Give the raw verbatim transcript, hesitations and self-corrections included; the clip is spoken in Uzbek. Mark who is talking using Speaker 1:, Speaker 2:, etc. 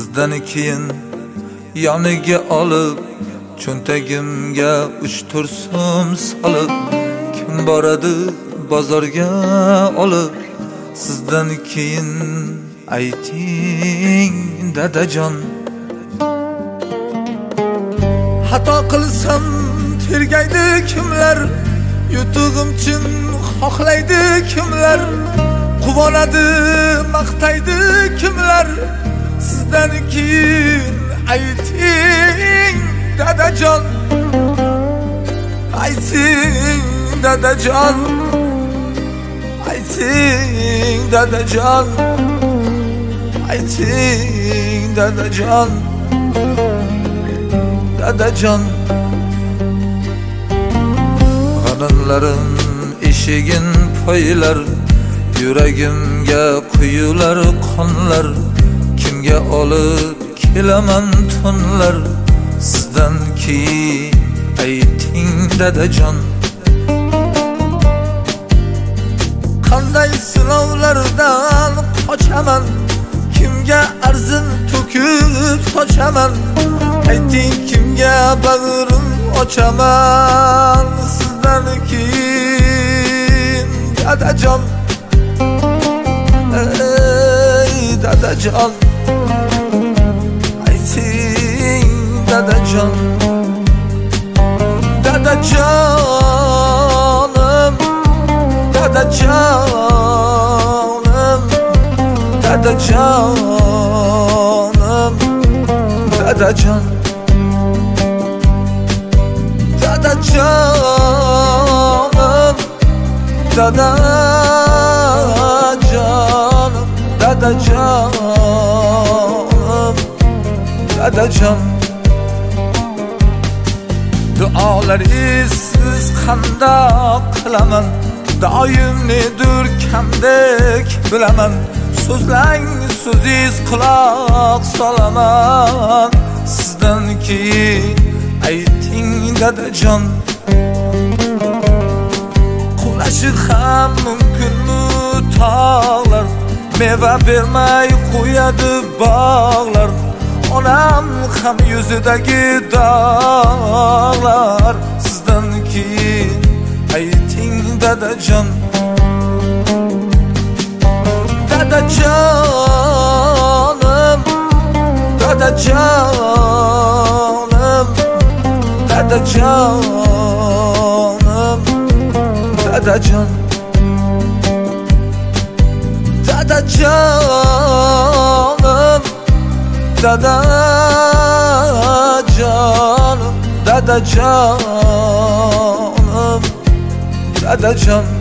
Speaker 1: sizdan keyin yoniga olib cho'ntagimga uch to'rt so'm solib kim boradi bozorga olib sizdan keyin ayting dadajon. Xato qilsam tergaydi kimlar, yutug'im uchun xohlaydi kimlar, quvonadi maqtaydi kimlar, sizdan keyin ayting dadajon. Ayting dadajon, ayting dadajon, ayting dadajon, dadajon. G'animlarim eshigin poylar, yuragimga quyular qonlar, kimga olib kelaman tunlar, sizdan keyin ayting dadajon. Qanday sinovlardan qochaman, kimga arzin to'kib sochaman, ayting kimga bag'rim ochaman, sizdan keyin dadajon. Ey dadajon, ayting dadajon, dadajonim, dadajonim, dadajonim, dadajon, dadajonim, dadajonim, dadajonim, dadajon. Duolar izsiz qandoq qilaman, doim nedir kamdek bilaman, so'zlang so'ziz quloq solaman, sizdan keyin ayting dadajon. Qulashi ham mumkinmi tog'lar, meva bermay qo'yadi bog'lar, onam ham yuzidagi dog'lar, sizdan keyin ayting dadajon. Dadajonim, dadajonim, dadajonim, dadajon, dadajonim, dadajonim, dadajonim, dadajon.